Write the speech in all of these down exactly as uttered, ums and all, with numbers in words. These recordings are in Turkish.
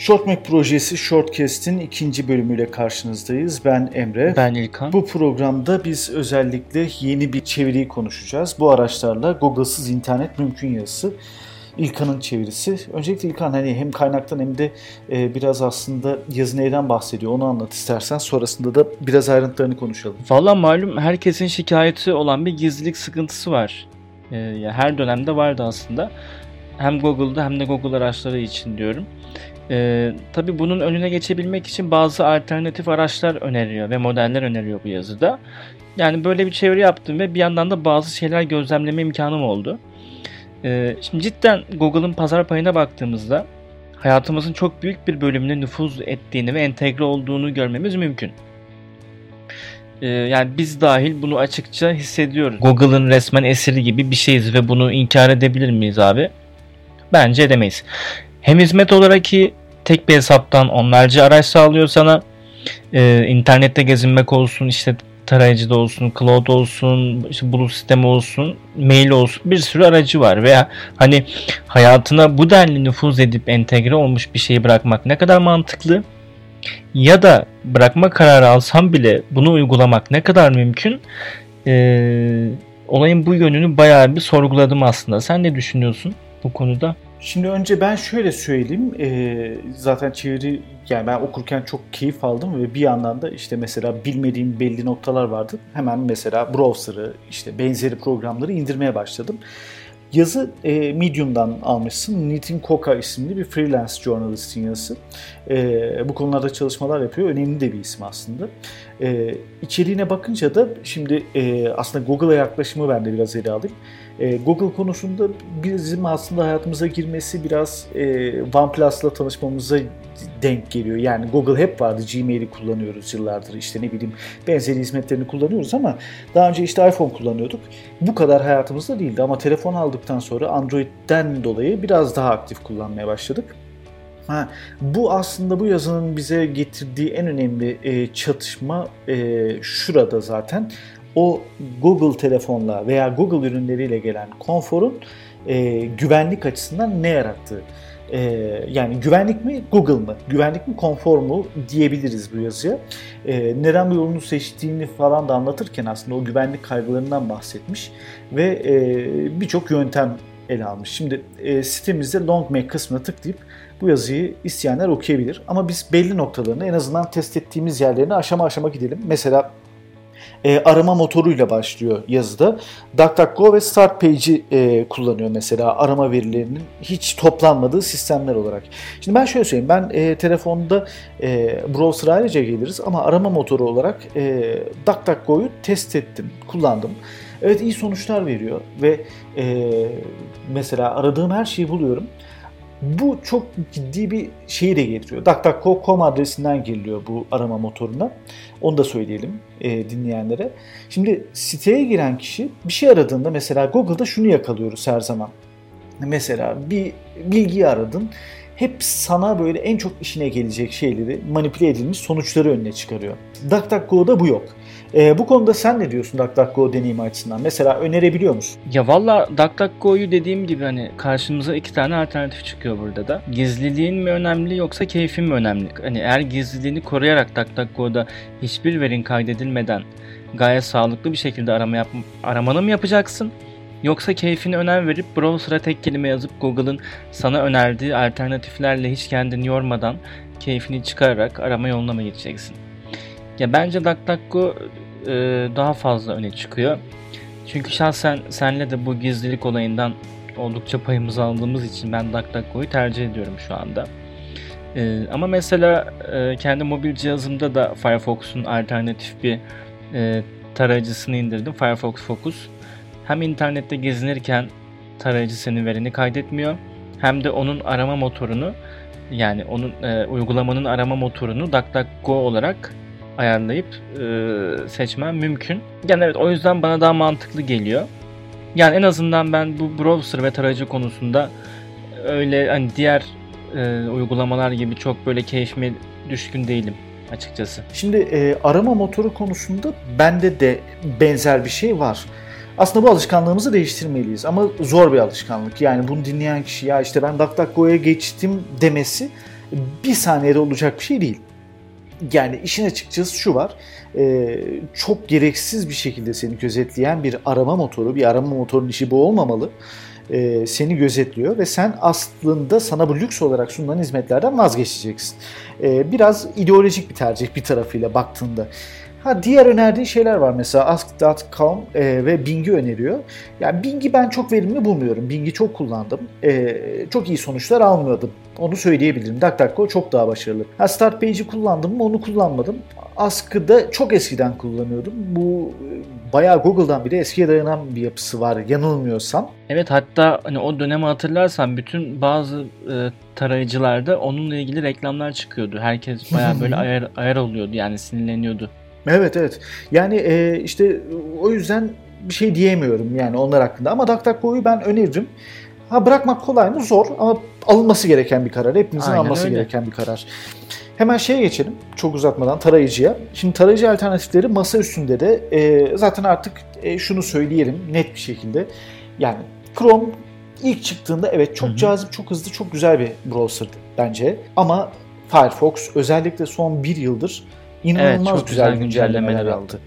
ShortMac projesi Shortcast'in ikinci bölümüyle karşınızdayız. Ben Emre. Ben İlkan. Bu programda biz özellikle yeni bir çeviriyi konuşacağız. Bu araçlarla Google'sız internet mümkün yazısı. İlkan'ın çevirisi. Öncelikle İlkan hani hem kaynaktan hem de e, biraz aslında yazı neyden bahsediyor onu anlat istersen. Sonrasında da biraz ayrıntılarını konuşalım. Valla malum herkesin şikayeti olan bir gizlilik sıkıntısı var. E, yani her dönemde vardı aslında. Hem Google'da hem de Google araçları için diyorum. Ee, tabii bunun önüne geçebilmek için bazı alternatif araçlar öneriyor ve modeller öneriyor bu yazıda. Yani böyle bir çeviri yaptım ve bir yandan da bazı şeyler gözlemleme imkanım oldu. Ee, şimdi cidden Google'ın pazar payına baktığımızda hayatımızın çok büyük bir bölümüne nüfuz ettiğini ve entegre olduğunu görmemiz mümkün. Ee, yani biz dahil bunu açıkça hissediyoruz. Google'ın resmen esiri gibi bir şeyiz ve bunu inkar edebilir miyiz abi? Bence edemeyiz. Hem hizmet olarak ki tek bir hesaptan onlarca araç sağlıyor sana. Ee, internette gezinmek olsun, işte tarayıcıda olsun, cloud olsun, işte bulut sistemi olsun, mail olsun, bir sürü aracı var. Veya hani hayatına bu denli nüfuz edip entegre olmuş bir şeyi bırakmak ne kadar mantıklı? Ya da bırakma kararı alsam bile bunu uygulamak ne kadar mümkün? Ee, olayın bu yönünü bayağı bir sorguladım aslında. Sen ne düşünüyorsun bu konuda? Şimdi önce ben şöyle söyleyeyim, ee, zaten çeviri yani ben okurken çok keyif aldım ve bir yandan da işte mesela bilmediğim belli noktalar vardı. Hemen mesela browser'ı işte benzeri programları indirmeye başladım. Yazı e, Medium'dan almışsın. Nitin Koka isimli bir freelance journalist'in yazısı. E, bu konularda çalışmalar yapıyor. Önemli de bir isim aslında. E, içeriğine bakınca da şimdi e, aslında Google'a yaklaşımı ben de biraz ele alayım. E, Google konusunda bizim aslında hayatımıza girmesi biraz e, OnePlus'la tanışmamıza denk geliyor. Yani Google hep vardı. Gmail'i kullanıyoruz yıllardır. İşte ne bileyim benzeri hizmetlerini kullanıyoruz ama daha önce işte iPhone kullanıyorduk. Bu kadar hayatımızda değildi ama telefon aldıktan sonra Android'den dolayı biraz daha aktif kullanmaya başladık. Ha, bu aslında bu yazının bize getirdiği en önemli e, çatışma e, şurada zaten. O Google telefonla veya Google ürünleriyle gelen konforun e, güvenlik açısından ne yarattığı. E, yani güvenlik mi, Google mı? Güvenlik mi, konfor mu diyebiliriz bu yazıya. E, neden bu yolunu seçtiğini falan da anlatırken aslında o güvenlik kaygılarından bahsetmiş ve e, birçok yöntem ele almış. Şimdi e, sitemizde Long Mac kısmına tıklayıp bu yazıyı isteyenler okuyabilir. Ama biz belli noktalarını en azından test ettiğimiz yerlerini aşama aşama gidelim. Mesela E, arama motoruyla başlıyor yazıda. DuckDuckGo ve StartPage'i e, kullanıyor mesela arama verilerinin hiç toplanmadığı sistemler olarak. Şimdi ben şöyle söyleyeyim. Ben e, telefonda e, browser ayrıca geliriz ama arama motoru olarak e, DuckDuckGo'yu test ettim, kullandım. Evet iyi sonuçlar veriyor ve e, mesela aradığım her şeyi buluyorum. Bu çok ciddi bir şeyi de getiriyor. DuckDuckGo nokta com adresinden giriliyor bu arama motoruna. Onu da söyleyelim e, dinleyenlere. Şimdi siteye giren kişi bir şey aradığında mesela Google'da şunu yakalıyoruz her zaman. Mesela bir bilgiyi aradın. Hep sana böyle en çok işine gelecek şeyleri manipüle edilmiş sonuçları önüne çıkarıyor. DuckDuckGo'da bu yok. Ee, bu konuda sen ne diyorsun DuckDuckGo deneyimi açısından? Mesela önerebiliyor musun? Ya valla DuckDuckGo'yu dediğim gibi hani karşımıza iki tane alternatif çıkıyor burada da. Gizliliğin mi önemli yoksa keyfin mi önemli? Hani eğer gizliliğini koruyarak DuckDuckGo'da hiçbir verin kaydedilmeden gayet sağlıklı bir şekilde arama yap aramanı mı yapacaksın? Yoksa keyfine önem verip browser'a tek kelime yazıp Google'ın sana önerdiği alternatiflerle hiç kendini yormadan keyfini çıkararak arama yoluna mı gideceksin? Ya bence DuckDuckGo e, daha fazla öne çıkıyor. Çünkü şahsen senle de bu gizlilik olayından oldukça payımızı aldığımız için ben DuckDuckGo'yu tercih ediyorum şu anda. E, ama mesela e, kendi mobil cihazımda da Firefox'un alternatif bir e, tarayıcısını indirdim. Firefox Focus. Hem internette gezinirken tarayıcı senin verini kaydetmiyor. Hem de onun arama motorunu yani onun e, uygulamanın arama motorunu DuckDuckGo olarak ayarlayıp e, seçmem mümkün. Yani evet o yüzden bana daha mantıklı geliyor. Yani en azından ben bu browser ve tarayıcı konusunda öyle hani diğer e, uygulamalar gibi çok böyle keyfime düşkün değilim açıkçası. Şimdi e, arama motoru konusunda bende de benzer bir şey var. Aslında bu alışkanlığımızı değiştirmeliyiz ama zor bir alışkanlık. Yani bunu dinleyen kişi ya işte ben DuckDuckGo'ya geçtim demesi bir saniyede olacak bir şey değil. Yani işin açıkçası şu var, e, çok gereksiz bir şekilde seni gözetleyen bir arama motoru, bir arama motorunun işi bu olmamalı. E, seni gözetliyor ve sen aslında sana bu lüks olarak sunulan hizmetlerden vazgeçeceksin. E, biraz ideolojik bir tercih bir tarafıyla baktığında. Ha, diğer önerdiği şeyler var, mesela ask nokta com e, ve Bing'i öneriyor. Yani Bing'i ben çok verimli bulmuyorum. Bing'i çok kullandım. E, çok iyi sonuçlar almıyordum. Onu söyleyebilirim. DuckDuckGo çok daha başarılı. Ha, Start Page'i kullandım mı? Onu kullanmadım. Ask'ı da çok eskiden kullanıyordum. Bu bayağı Google'dan bile eskiye dayanan bir yapısı var yanılmıyorsam. Evet, hatta hani o dönemi hatırlarsan bütün bazı e, tarayıcılarda onunla ilgili reklamlar çıkıyordu. Herkes bayağı böyle ayar, ayar oluyordu, yani sinirleniyordu. Evet evet. Yani e, işte o yüzden bir şey diyemiyorum yani onlar hakkında. Ama DuckDuckGo'yu ben öneririm. Ha, bırakmak kolay mı? Zor ama alınması gereken bir karar. Hepimizin Aynen alması öyle. gereken bir karar. Hemen şeye geçelim. Çok uzatmadan tarayıcıya. Şimdi tarayıcı alternatifleri masa üstünde de e, zaten artık e, şunu söyleyelim net bir şekilde. Yani Chrome ilk çıktığında evet çok Hı-hı. cazip, çok hızlı, çok güzel bir browser'dı bence. Ama Firefox özellikle son bir yıldır İnanılmaz evet, güzel, güzel güncellemeler, güncellemeler aldı.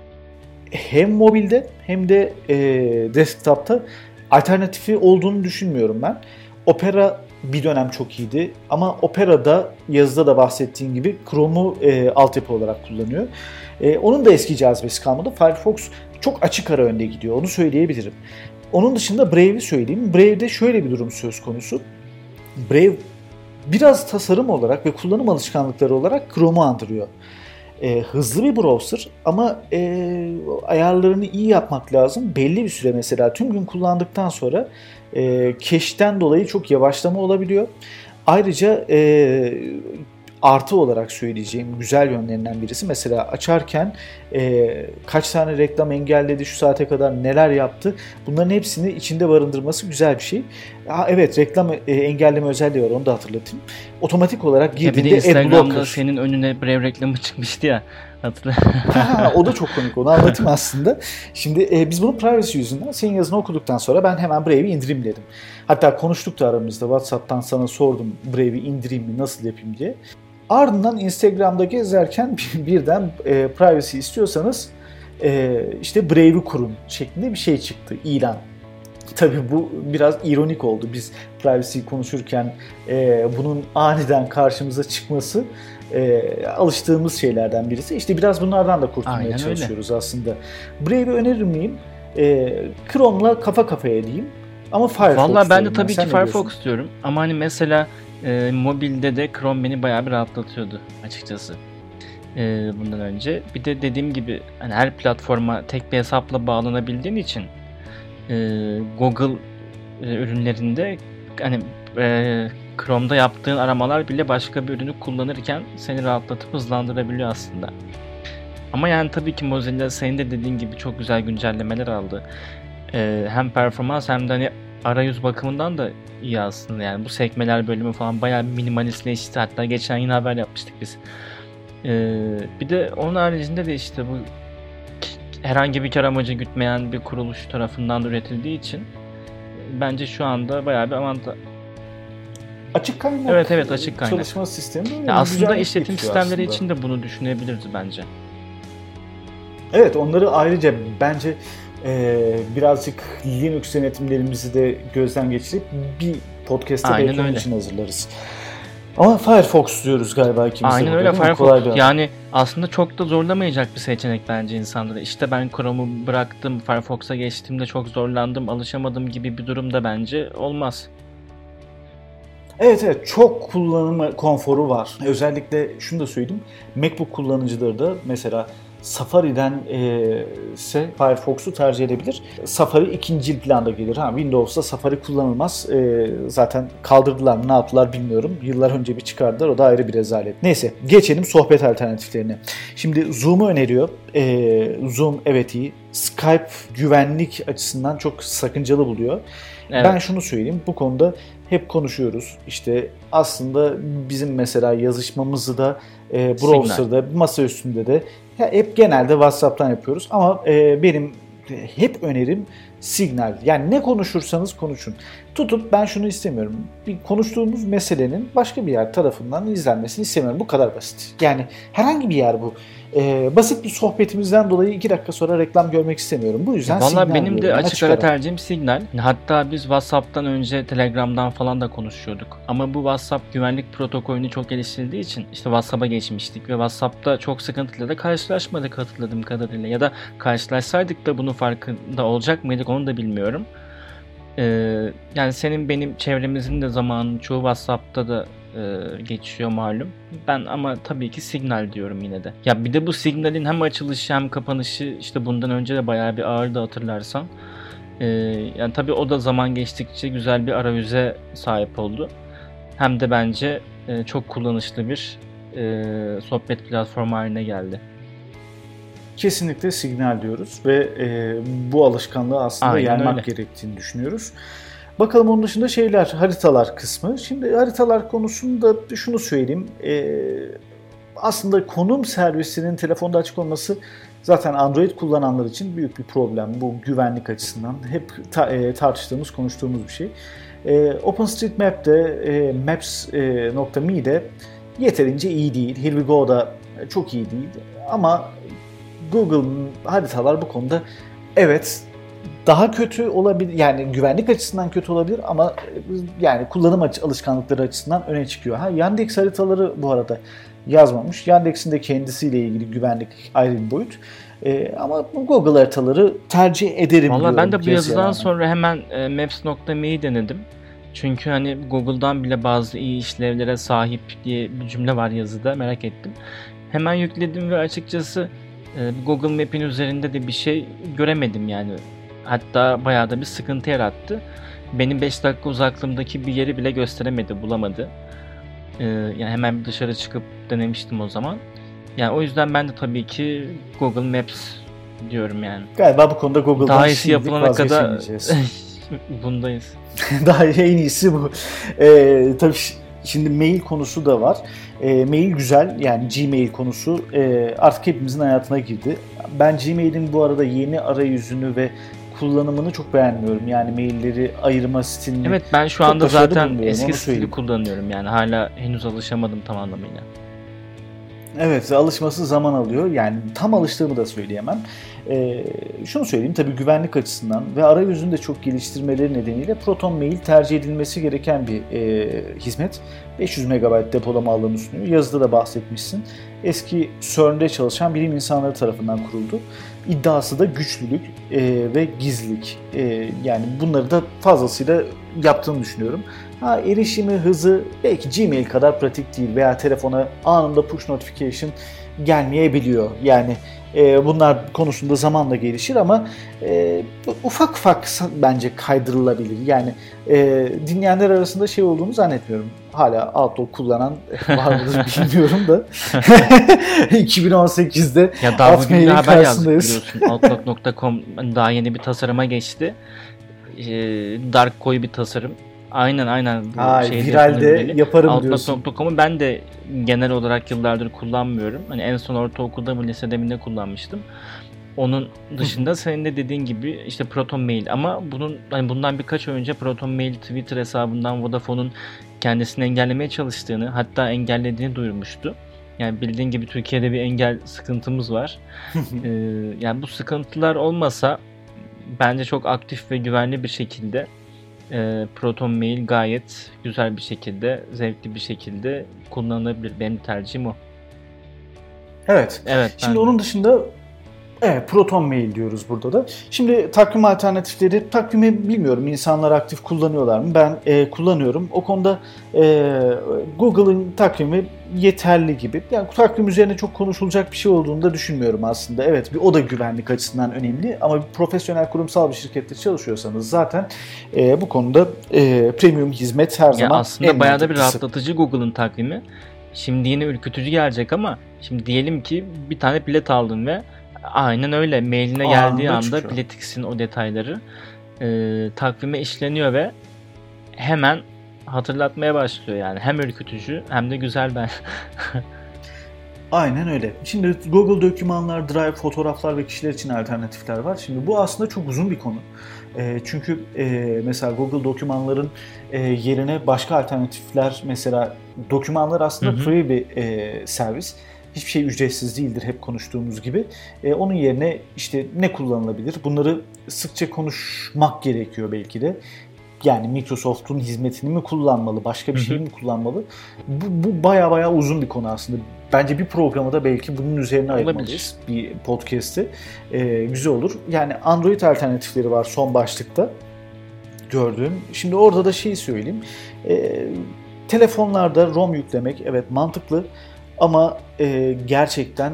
Hem mobilde hem de e, desktop'ta alternatifi olduğunu düşünmüyorum ben. Opera bir dönem çok iyiydi ama Opera'da yazıda da bahsettiğim gibi Chrome'u e, altyapı olarak kullanıyor. E, onun da eski cazibesi kalmadı. Firefox çok açık ara önde gidiyor, onu söyleyebilirim. Onun dışında Brave'i söyleyeyim. Brave'de şöyle bir durum söz konusu. Brave biraz tasarım olarak ve kullanım alışkanlıkları olarak Chrome'u andırıyor. E, hızlı bir browser ama e, ayarlarını iyi yapmak lazım. Belli bir süre, mesela tüm gün kullandıktan sonra e, cache'ten dolayı çok yavaşlama olabiliyor. Ayrıca e, artı olarak söyleyeceğim güzel yönlerinden birisi, mesela açarken e, kaç tane reklam engelledi, şu saate kadar neler yaptı, bunların hepsini içinde barındırması güzel bir şey. Ha, evet, reklam e, engelleme özelliği var, onu da hatırlatayım. Otomatik olarak girdiğinde ya bir de Instagram'da senin önüne Brave reklamı çıkmıştı ya, hatırla. Ha, o da çok komik, onu anlatayım aslında. Şimdi e, biz bunu privacy yüzünden senin yazını okuduktan sonra ben hemen Brave'i indireyim dedim. Hatta konuştuk da aramızda, WhatsApp'tan sana sordum Brave'i indireyim mi, nasıl yapayım diye. Ardından Instagram'da gezerken birden e, privacy istiyorsanız e, işte Brave'i kurun şeklinde bir şey çıktı, ilan. Tabii bu biraz ironik oldu. Biz privacy konuşurken e, bunun aniden karşımıza çıkması e, alıştığımız şeylerden birisi. İşte biraz bunlardan da kurtulmaya Aynen çalışıyoruz öyle. Aslında. Brave'i önerir miyim? E, Chrome'la kafa kafaya diyeyim. Ama Firefox Vallahi ben de tabii ki Firefox diyorum. Ama hani mesela e, mobilde de Chrome beni bayağı bir rahatlatıyordu açıkçası. E, bundan önce. Bir de dediğim gibi hani her platforma tek bir hesapla bağlanabildiğin için e, Google e, ürünlerinde hani e, Chrome'da yaptığın aramalar bile başka bir ürünü kullanırken seni rahatlatıp hızlandırabiliyor aslında. Ama yani tabii ki Mozilla senin de dediğin gibi çok güzel güncellemeler aldı. E, hem performans hem de hani arayüz bakımından da iyi aslında. Yani bu sekmeler bölümü falan bayağı minimalistleşti. Hatta geçen yine haber yapmıştık biz. Ee, bir de onun haricinde de işte bu herhangi bir kar amacı gütmeyen bir kuruluş tarafından üretildiği için bence şu anda bayağı bir avantaj. Açık kaynak. Evet evet açık kaynak. Çalışma sistemi. Ya aslında işletim sistemleri aslında. için de bunu düşünebiliriz bence. Evet, onları ayrıca bence Ee, birazcık Linux yönetimlerimizi de gözden geçirip bir podcast'ta belki onun için hazırlarız. Ama Firefox diyoruz galiba ikimiz de. Aynen öyle, Firefox. Yani aslında çok da zorlamayacak bir seçenek bence insanlara. İşte ben Chrome'u bıraktım, Firefox'a geçtiğimde çok zorlandım, alışamadım gibi bir durumda bence olmaz. Evet evet, çok kullanım konforu var. Özellikle şunu da söyleyeyim. MacBook kullanıcıları da mesela Safari'den e, ise Firefox'u tercih edebilir. Safari ikinci planda gelir. Ha, Windows'ta Safari kullanılmaz. E, zaten kaldırdılar mı, ne yaptılar bilmiyorum. Yıllar önce bir çıkardılar. O da ayrı bir rezalet. Neyse, geçelim sohbet alternatiflerine. Şimdi Zoom'u öneriyor. E, Zoom evet iyi. Skype güvenlik açısından çok sakıncalı buluyor. Evet. Ben şunu söyleyeyim. Bu konuda hep konuşuyoruz. İşte aslında bizim mesela yazışmamızı da e, browser'da, Signal. Masa üstünde de ya hep genelde WhatsApp'tan yapıyoruz. Ama e, benim hep önerim Signal. Yani ne konuşursanız konuşun. tutup ben şunu istemiyorum. Bir konuştuğumuz meselenin başka bir yer tarafından izlenmesini istemiyorum. Bu kadar basit. Yani herhangi bir yer bu. Ee, basit bir sohbetimizden dolayı iki dakika sonra reklam görmek istemiyorum. Bu yüzden Valla Signal benim de diyorum. açık Açık ara ara. tercihim Signal. Hatta biz WhatsApp'tan önce Telegram'dan falan da konuşuyorduk. Ama bu WhatsApp güvenlik protokolünü çok geliştirdiği için işte WhatsApp'a geçmiştik ve WhatsApp'ta çok sıkıntıyla da karşılaşmadık hatırladığım kadarıyla. Ya da karşılaşsaydık da bunun farkında olacak mıydık onu da bilmiyorum. Ee, yani senin benim çevremizin de zamanı çoğu WhatsApp'ta da e, geçiyor malum. Ben ama tabii ki Signal diyorum yine de. Ya bir de bu Signal'in hem açılışı hem kapanışı işte bundan önce de bayağı bir ağırdı hatırlarsan. Ee, yani tabii o da zaman geçtikçe güzel bir arayüze sahip oldu. Hem de bence e, çok kullanışlı bir e, sohbet platformu haline geldi. Kesinlikle Signal diyoruz ve e, bu alışkanlığı aslında Aynen yaymak öyle. gerektiğini düşünüyoruz. Bakalım onun dışında şeyler, haritalar kısmı. Şimdi haritalar konusunda şunu söyleyeyim. E, aslında konum servisinin telefonda açık olması zaten Android kullananlar için büyük bir problem. Bu güvenlik açısından hep ta, e, tartıştığımız, konuştuğumuz bir şey. E, OpenStreetMap'te, e, Maps nokta me'de yeterince iyi değil. Here We Go'da çok iyi değil. Ama Google haritalar bu konuda evet daha kötü olabilir, yani güvenlik açısından kötü olabilir ama yani kullanım alışkanlıkları açısından öne çıkıyor. Ha, Yandex haritaları bu arada yazmamış. Yandex'in de kendisiyle ilgili güvenlik ayrı bir boyut. Ee, ama Google haritaları tercih ederim. Valla ben de bu yazıdan rağmen. sonra hemen e, Maps nokta me'yi denedim. Çünkü hani Google'dan bile bazı iyi işlevlere sahip diye bir cümle var yazıda, merak ettim. Hemen yükledim ve açıkçası e, Google Map'in üzerinde de bir şey göremedim yani. Hatta bayağı da bir sıkıntı yarattı. Benim beş dakika uzaklığımdaki bir yeri bile gösteremedi, bulamadı. Ee, yani hemen dışarı çıkıp denemiştim o zaman. Yani o yüzden ben de tabii ki Google Maps diyorum yani. Galiba bu konuda Google'dan Daha iyisi şimdilik yapılana kadar vazgeçemeyeceğiz. bundayız. Daha en iyisi bu. Ee, tabii şimdi mail konusu da var. E, mail güzel, yani Gmail konusu e, artık hepimizin hayatına girdi. Ben Gmail'in bu arada yeni arayüzünü ve kullanımını çok beğenmiyorum. Yani mailleri ayırma stilini. Evet, ben şu çok anda başarılı zaten bulmuyorum, eski onu stili söyleyeyim. kullanıyorum yani. Hala henüz alışamadım tam anlamıyla. Evet, alışması zaman alıyor. Yani tam alıştığımı da söyleyemem. Ee, şunu söyleyeyim, tabii güvenlik açısından ve arayüzünü de çok geliştirmeleri nedeniyle ProtonMail tercih edilmesi gereken bir e, hizmet. beş yüz megabayt depolama alanı sunuyor. Yazıda da bahsetmişsin. Eski C E R N'de çalışan bilim insanları tarafından kuruldu. İddiası da güçlülük e, ve gizlilik. E, yani bunları da fazlasıyla yaptığını düşünüyorum. Ha, erişimi, hızı belki Gmail kadar pratik değil veya telefona anında push notification gelmeyebiliyor. Yani e, bunlar konusunda zamanla gelişir ama e, ufak ufak bence kaydırılabilir. Yani e, dinleyenler arasında şey olduğunu zannetmiyorum. Hala Outlook kullanan var mıdır bilmiyorum da. iki bin on sekizde ya daha bugün bir haber yazdık biliyorsun. Outlook nokta com daha yeni bir tasarıma geçti. E, dark koyu bir tasarım. Aynen aynen. Ay, viralde yaparım diyorsun. Outlook nokta com'u ben de genel olarak yıllardır kullanmıyorum. Hani en son ortaokulda mı lisede mi ne kullanmıştım. Onun dışında senin de dediğin gibi işte ProtonMail, ama bunun hani bundan birkaç ay önce ProtonMail Twitter hesabından Vodafone'un kendisini engellemeye çalıştığını, hatta engellediğini duyurmuştu. Yani bildiğin gibi Türkiye'de bir engel sıkıntımız var. ee, yani bu sıkıntılar olmasa bence çok aktif ve güvenli bir şekilde e, ProtonMail gayet güzel bir şekilde, zevkli bir şekilde kullanılabilir. Benim tercihim o. Evet. Evet. Şimdi onun dışında evet, ProtonMail diyoruz burada da. Şimdi takvim alternatifleri, takvimi bilmiyorum insanlar aktif kullanıyorlar mı? Ben e, kullanıyorum. O konuda e, Google'ın takvimi yeterli gibi. Yani takvim üzerine çok konuşulacak bir şey olduğunu da düşünmüyorum aslında. Evet, bir o da güvenlik açısından önemli ama bir profesyonel kurumsal bir şirkette çalışıyorsanız zaten e, bu konuda e, premium hizmet her ya zaman aslında bayağı da bir mantıklısı. rahatlatıcı Google'ın takvimi. Şimdi yine ürkütücü gelecek ama şimdi diyelim ki bir tane bilet aldın ve aynen öyle mailine geldiği Anında anda çıkıyor. biletiksin o detayları e, takvime işleniyor ve hemen hatırlatmaya başlıyor yani. Hem ürkütücü hem de güzel ben. Aynen öyle. Şimdi Google Dokümanlar, Drive, fotoğraflar ve kişiler için alternatifler var. Şimdi bu aslında çok uzun bir konu. E, çünkü e, mesela Google Dokümanların e, yerine başka alternatifler, mesela Dokümanlar aslında hı hı. free bir e, servis. Hiçbir şey ücretsiz değildir, hep konuştuğumuz gibi. E, onun yerine işte ne kullanılabilir? Bunları sıkça konuşmak gerekiyor belki de. Yani Microsoft'un hizmetini mi kullanmalı, başka bir şey mi kullanmalı? Bu, bu baya baya uzun bir konu aslında. Bence bir programı da belki bunun üzerine ayırmalıyız. Bir podcast'i. Ee, güzel olur. Yani Android alternatifleri var son başlıkta gördüğüm. Şimdi orada da şeyi söyleyeyim. Ee, telefonlarda ROM yüklemek evet mantıklı ama e, gerçekten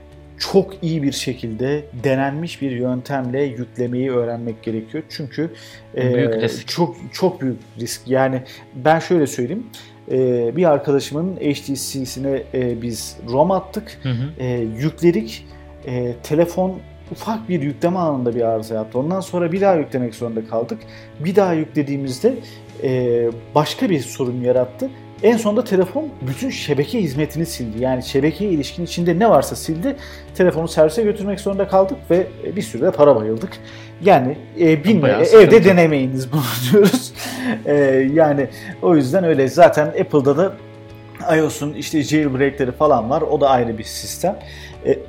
çok iyi bir şekilde denenmiş bir yöntemle yüklemeyi öğrenmek gerekiyor. Çünkü e, çok çok büyük risk. Yani ben şöyle söyleyeyim. E, bir arkadaşımın H T C'sine e, biz ROM attık. Hı hı. E, yükledik. E, telefon ufak bir yükleme anında bir arıza yaptı. Ondan sonra bir daha yüklemek zorunda kaldık. Bir daha yüklediğimizde e, başka bir sorun yarattı. En sonunda telefon bütün şebeke hizmetini sildi. Yani şebekeye ilişkin içinde ne varsa sildi. Telefonu servise götürmek zorunda kaldık ve bir sürü de para bayıldık. Yani e, bilme, evde sıkıntı. Denemeyiniz bunu diyoruz. e, yani o yüzden öyle. Zaten Apple'da da iOS'un işte jailbreak'leri falan var. O da ayrı bir sistem. E,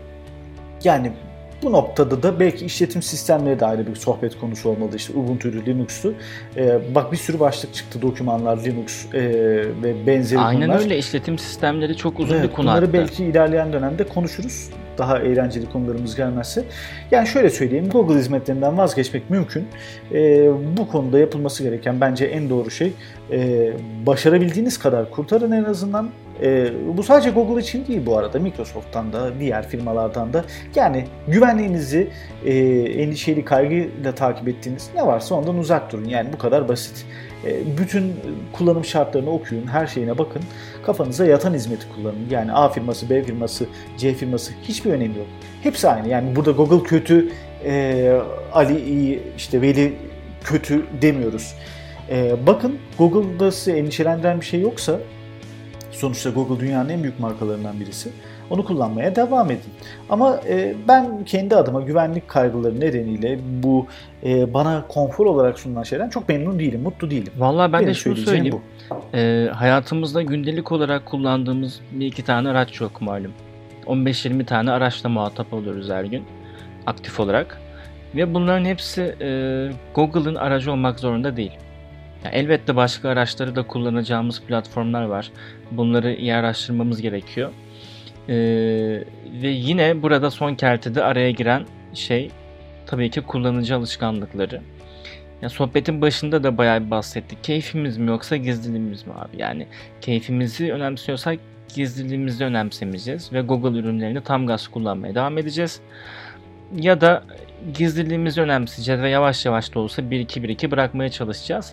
yani bu noktada da belki işletim sistemleri de ayrı bir sohbet konusu olmalı. İşte Ubuntu'lu, Linux'lu. Ee, bak bir sürü başlık çıktı. Dokümanlar, Linux e, ve benzeri Aynen konular. Aynen öyle. İşletim sistemleri çok uzun evet, bir konu bunları hatta. belki ilerleyen dönemde konuşuruz. Daha eğlenceli konularımız gelmezse. Yani şöyle söyleyeyim. Google hizmetlerinden vazgeçmek mümkün. Ee, bu konuda yapılması gereken bence en doğru şey e, başarabildiğiniz kadar kurtarın en azından. E, bu sadece Google için değil bu arada. Microsoft'tan da, diğer firmalardan da. Yani güvenliğinizi e, endişeli, kaygıyla takip ettiğiniz ne varsa ondan uzak durun. Yani bu kadar basit. E, bütün kullanım şartlarını okuyun, her şeyine bakın. Kafanıza yatan hizmeti kullanın. Yani A firması, B firması, C firması hiçbir önemi yok. Hepsi aynı. Yani burada Google kötü, e, Ali iyi, işte Veli kötü demiyoruz. E, bakın Google'da size endişelendiren bir şey yoksa, sonuçta Google dünyanın en büyük markalarından birisi. Onu kullanmaya devam edin. Ama e, ben kendi adıma güvenlik kaygıları nedeniyle bu e, bana konfor olarak sunulan şeyden çok memnun değilim, mutlu değilim. Vallahi ben Benim de şunu söyleyeyim. E, hayatımızda gündelik olarak kullandığımız bir iki tane araç yok malum. on beş yirmi tane araçla muhatap oluyoruz her gün aktif olarak. Ve bunların hepsi e, Google'ın aracı olmak zorunda değil. Yani elbette başka araçları da kullanacağımız platformlar var. Bunları iyi araştırmamız gerekiyor. Ee, ve yine burada son kertede araya giren şey tabii ki kullanıcı alışkanlıkları. Yani sohbetin başında da bayağı bir bahsettik. Keyfimiz mi yoksa gizliliğimiz mi abi? Yani keyfimizi önemsiyorsak gizliliğimizi önemsemeyeceğiz ve Google ürünlerini tam gaz kullanmaya devam edeceğiz. Ya da gizliliğimizi önemseyeceğiz ve yavaş yavaş da olsa bir iki bir iki bırakmaya çalışacağız.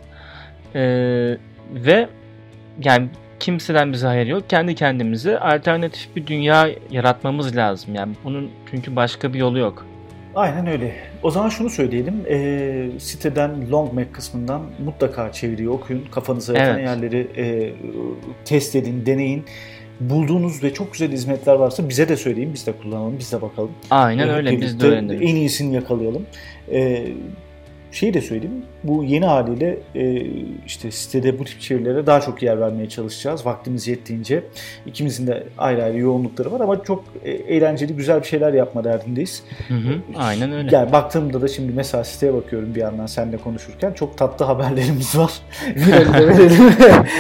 Ee, ve yani kimseden bize hayır yok. Kendi kendimize alternatif bir dünya yaratmamız lazım. Yani bunun çünkü başka bir yolu yok. Aynen öyle. O zaman şunu söyleyelim. E, siteden LongMac kısmından mutlaka çeviriyi okuyun. Kafanıza yatan evet. yerleri e, test edin, deneyin. Bulduğunuz ve çok güzel hizmetler varsa bize de söyleyin. Biz de kullanalım, biz de bakalım. Aynen e, öyle. Biz de öğrenelim. En iyisini yakalayalım. E, Şeyi de söyleyeyim, bu yeni haliyle e, işte sitede bu tip çevirilere daha çok yer vermeye çalışacağız. Vaktimiz yettiğince. İkimizin de ayrı ayrı yoğunlukları var ama çok e, eğlenceli, güzel bir şeyler yapma derdindeyiz. Hı hı, aynen öyle. Yani baktığımda da şimdi mesela siteye bakıyorum bir yandan seninle konuşurken çok tatlı haberlerimiz var. Verelim.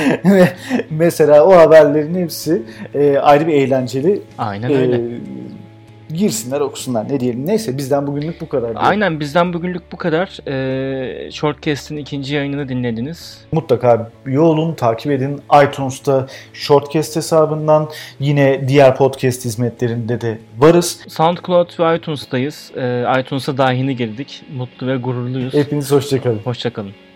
Mesela o haberlerin hepsi e, ayrı bir eğlenceli. Aynen öyle. E, girsinler, okusunlar, ne diyelim. Neyse bizden bugünlük bu kadar. Diyelim. Aynen bizden bugünlük bu kadar. Ee, Shortcast'in ikinci yayınını dinlediniz. Mutlaka üye olun, takip edin. iTunes'ta Shortcast hesabından, yine diğer podcast hizmetlerinde de varız. SoundCloud ve iTunes'tayız. Ee, iTunes'a daha yeni girdik. Mutlu ve gururluyuz. Hepiniz hoşçakalın. Hoşçakalın.